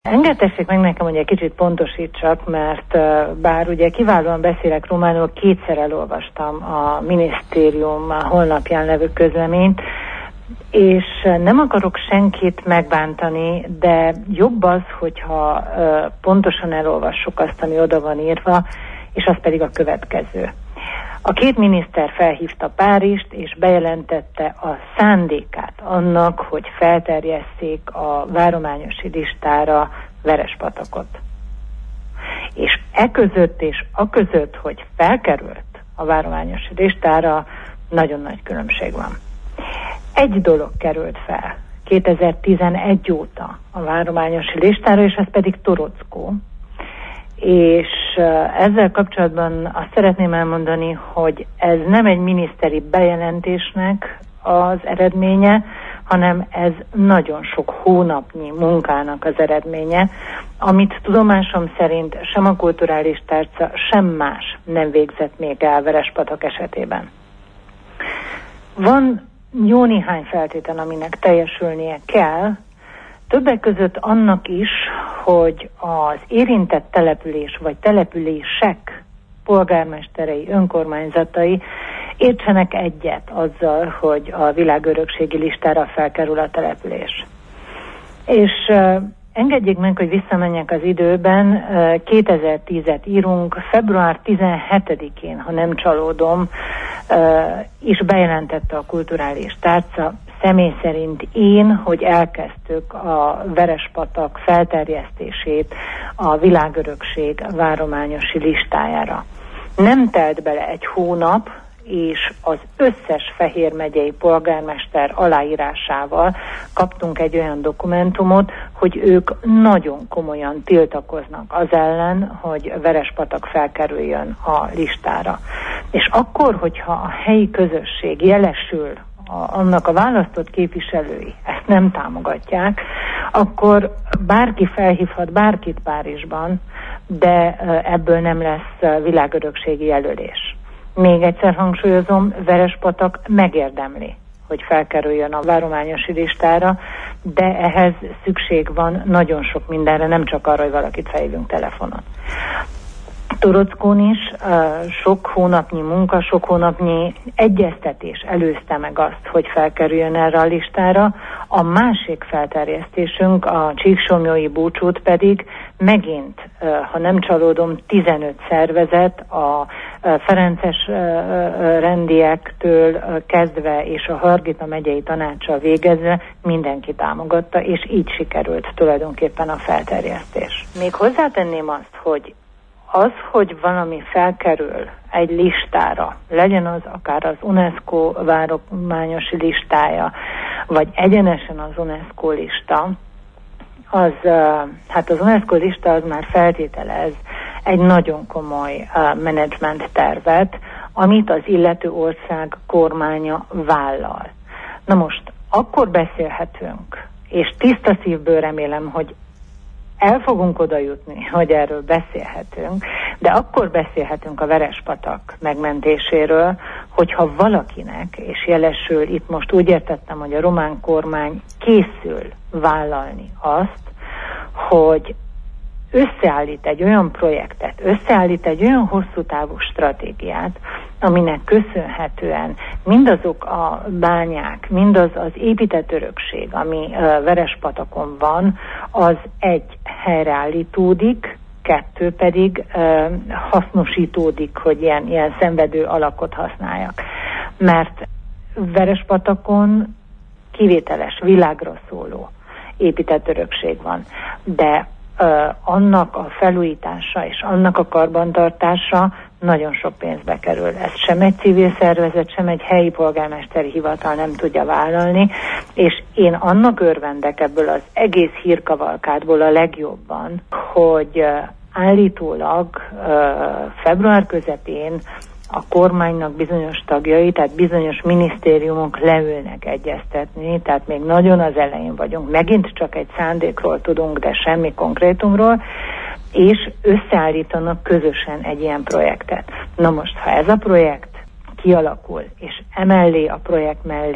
Engedtessék meg nekem, hogy egy kicsit pontosítsak, mert bár ugye kiválóan beszélek románul, kétszer elolvastam a minisztérium honlapján levő közleményt, és nem akarok senkit megbántani, de jobb az, hogyha pontosan elolvassuk azt, ami oda van írva, és az pedig a következő. A két miniszter felhívta Párizst, és bejelentette a szándékát annak, hogy felterjesszék a várományosi listára Verespatakot. És eközött és aközött, hogy felkerült a várományosi listára, nagyon nagy különbség van. Egy dolog került fel 2011 óta a várományosi listára, és ez pedig Torockó. És ezzel kapcsolatban azt szeretném elmondani, hogy ez nem egy miniszteri bejelentésnek az eredménye, hanem ez nagyon sok hónapnyi munkának az eredménye, amit tudomásom szerint sem a kulturális tárca, sem más nem végzett még el Verespatak esetében. Van jó néhány feltétel, aminek teljesülnie kell, többek között annak is, hogy az érintett település vagy települések polgármesterei, önkormányzatai értsenek egyet azzal, hogy a világörökségi listára felkerül a település. És engedjék meg, hogy visszamenjek az időben, 2010-et írunk, február 17-én, ha nem csalódom, is bejelentette a kulturális tárca, személy szerint én, hogy elkezdtük a Verespatak felterjesztését a világörökség várományosi listájára. Nem telt bele egy hónap, és az összes Fehér megyei polgármester aláírásával kaptunk egy olyan dokumentumot, hogy ők nagyon komolyan tiltakoznak az ellen, hogy Verespatak felkerüljön a listára. És akkor, hogyha a helyi közösség jelesül, annak a választott képviselői ezt nem támogatják, akkor bárki felhívhat bárkit Párizsban, de ebből nem lesz világörökségi jelölés. Még egyszer hangsúlyozom, Verespatak megérdemli, hogy felkerüljön a várományosi listára, de ehhez szükség van nagyon sok mindenre, nem csak arra, hogy valakit felhívjunk telefonon. Torockón is sok hónapnyi munka, sok hónapnyi egyeztetés előzte meg azt, hogy felkerüljön erre a listára. A másik felterjesztésünk, a Csíksomlyói búcsút pedig megint, ha nem csalódom, 15 szervezet, a ferences rendiektől kezdve és a Hargita megyei tanácssal végezve mindenki támogatta, és így sikerült tulajdonképpen a felterjesztés. Még hozzátenném azt, hogy valami felkerül egy listára, legyen az akár az UNESCO várományosi listája, vagy egyenesen az UNESCO lista, az UNESCO lista az már feltételez egy nagyon komoly menedzsment tervet, amit az illető ország kormánya vállal. Na most, akkor beszélhetünk, és tiszta szívből remélem, hogy el fogunk oda jutni, hogy erről beszélhetünk, de akkor beszélhetünk a Verespatak megmentéséről, hogyha valakinek, és jelesül itt most úgy értettem, hogy a román kormány készül vállalni azt, hogy összeállít egy olyan projektet, összeállít egy olyan hosszú távú stratégiát, aminek köszönhetően mindazok a bányák, mindaz az épített örökség, ami Verespatakon van, az egy helyreállítódik, kettő pedig hasznosítódik, hogy ilyen szenvedő alakot használjak. Mert Verespatakon kivételes, világra szóló épített örökség van, de annak a felújítása és annak a karbantartása nagyon sok pénzbe kerül. Ezt sem egy civil szervezet, sem egy helyi polgármesteri hivatal nem tudja vállalni, és én annak örvendek ebből az egész hírkavalkádból a legjobban, hogy állítólag február közepén a kormánynak bizonyos tagjai, tehát bizonyos minisztériumok leülnek egyeztetni, tehát még nagyon az elején vagyunk, megint csak egy szándékról tudunk, de semmi konkrétumról, és összeállítanak közösen egy ilyen projektet. Na most, ha ez a projekt kialakul, és emellé a projekt mellé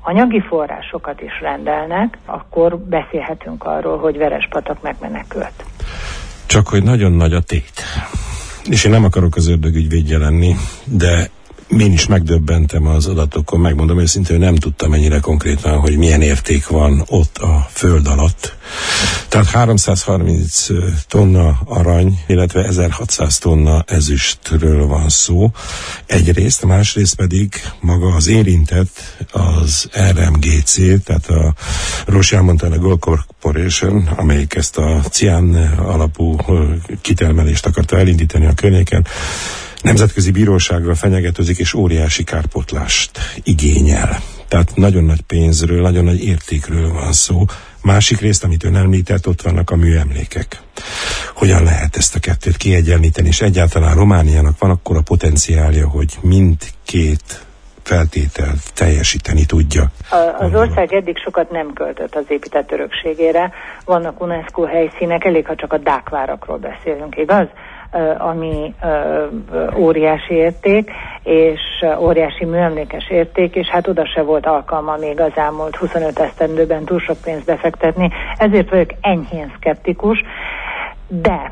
anyagi forrásokat is rendelnek, akkor beszélhetünk arról, hogy Verespatak megmenekült. Csak hogy nagyon nagy a tét. És én nem akarok az ördögügyvédje lenni, de én is megdöbbentem az adatokon, megmondom őszintén, hogy nem tudtam ennyire konkrétan, hogy milyen érték van ott a föld alatt. Tehát 330 tonna arany, illetve 1600 tonna ezüstről van szó. Egyrészt, másrészt pedig maga az érintett, az RMGC, tehát a Royal Montana Gold Corporation, amelyik ezt a cián alapú kitermelést akarta elindítani a környéken, nemzetközi bíróságra fenyegetőzik, és óriási kárpótlást igényel. Tehát nagyon nagy pénzről, nagyon nagy értékről van szó. Másik részt, amit ön említett, ott vannak a műemlékek. Hogyan lehet ezt a kettőt kiegyenlíteni, és egyáltalán Romániának van akkora potenciálja, hogy mindkét feltételt teljesíteni tudja? Az ország eddig sokat nem költött az épített örökségére. Vannak UNESCO helyszínek, elég, ha csak a dákvárakról beszélünk, igaz? Ami óriási érték, és óriási műemlékes érték, és hát oda se volt alkalma még az elmúlt 25 esztendőben túl sok pénzt befektetni, ezért vagyok enyhén szkeptikus, de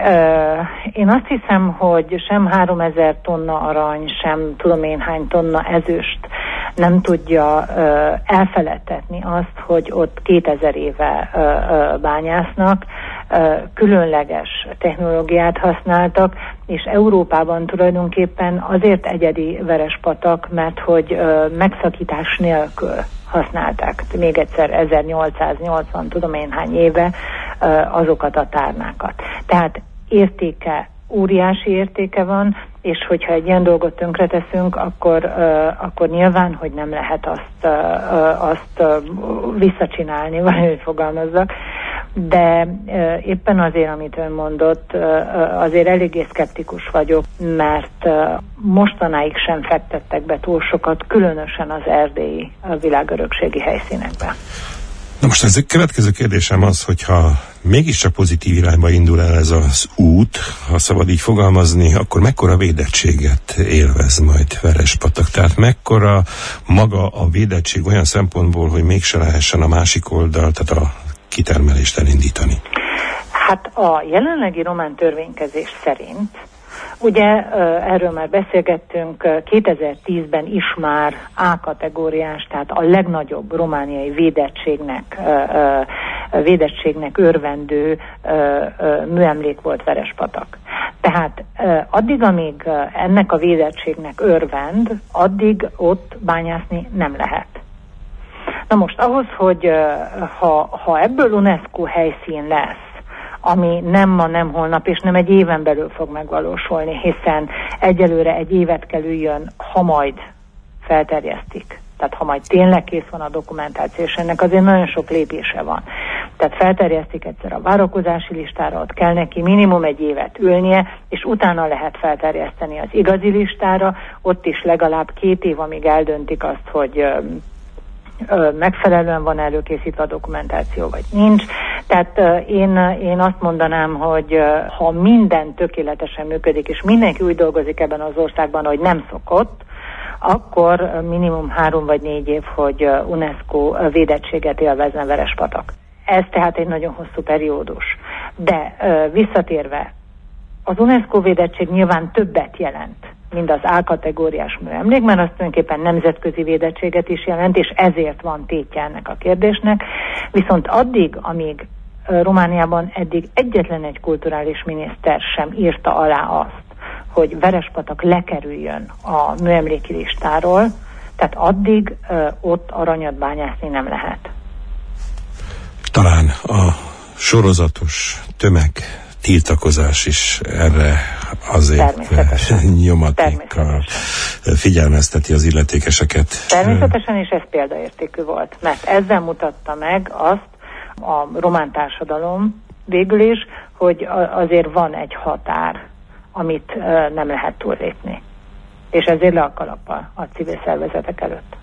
én azt hiszem, hogy sem 3000 tonna arany, sem tudom én hány tonna ezüst nem tudja elfeledtetni azt, hogy ott 2000 éve bányásznak, különleges technológiát használtak, és Európában tulajdonképpen azért egyedi Verespatak, mert hogy megszakítás nélkül használták, még egyszer 1880 tudom én hány éve azokat a tárnákat. Tehát értéke, óriási értéke van, és hogyha egy ilyen dolgot tönkreteszünk, akkor nyilván, hogy nem lehet azt visszacsinálni, valahogy fogalmazzak, de éppen azért, amit ön mondott, azért eléggé szkeptikus vagyok, mert mostanáig sem fektettek be túl sokat, különösen az erdélyi világörökségi helyszínekben. Na most ez a következő kérdésem az, hogyha mégiscsak pozitív irányba indul el ez az út, ha szabad így fogalmazni, akkor mekkora védettséget élvez majd Verespatak? Tehát mekkora maga a védettség olyan szempontból, hogy mégse lehessen a másik oldal, tehát a kitermelést elindítani? Hát a jelenlegi román törvénykezés szerint, ugye erről már beszélgettünk, 2010-ben is már A kategóriás, tehát a legnagyobb romániai védettségnek örvendő műemlék volt Verespatak. Tehát addig, amíg ennek a védettségnek örvend, addig ott bányászni nem lehet. Na most ahhoz, hogy ha ebből UNESCO helyszín lesz, ami nem ma, nem holnap, és nem egy éven belül fog megvalósulni, hiszen egyelőre egy évet kell üljön, ha majd felterjesztik. Tehát ha majd tényleg kész van a dokumentáció, és ennek azért nagyon sok lépése van. Tehát felterjesztik egyszer a várakozási listára, ott kell neki minimum egy évet ülnie, és utána lehet felterjeszteni az igazi listára, ott is legalább 2 év, amíg eldöntik azt, hogy megfelelően van előkészítve a dokumentáció, vagy nincs. Tehát én azt mondanám, hogy ha minden tökéletesen működik, és mindenki úgy dolgozik ebben az országban, hogy nem szokott, akkor minimum 3 vagy 4 év, hogy UNESCO védettséget élvezzen Verespatak. Ez tehát egy nagyon hosszú periódus. De visszatérve, az UNESCO védettség nyilván többet jelent, mint az A-kategóriás műemlék, mert az tulajdonképpen nemzetközi védettséget is jelent, és ezért van tétje ennek a kérdésnek. Viszont addig, amíg Romániában eddig egyetlen egy kulturális miniszter sem írta alá azt, hogy Verespatak lekerüljön a műemléki listáról, tehát addig ott aranyat bányászni nem lehet. Talán a sorozatos tiltakozás is erre azért nyomatékkal figyelmezteti az illetékeseket. Természetesen, és ez példaértékű volt, mert ezzel mutatta meg azt a román társadalom végül is, hogy azért van egy határ, amit nem lehet túllépni. És ezért le a kalappal a civil szervezetek előtt.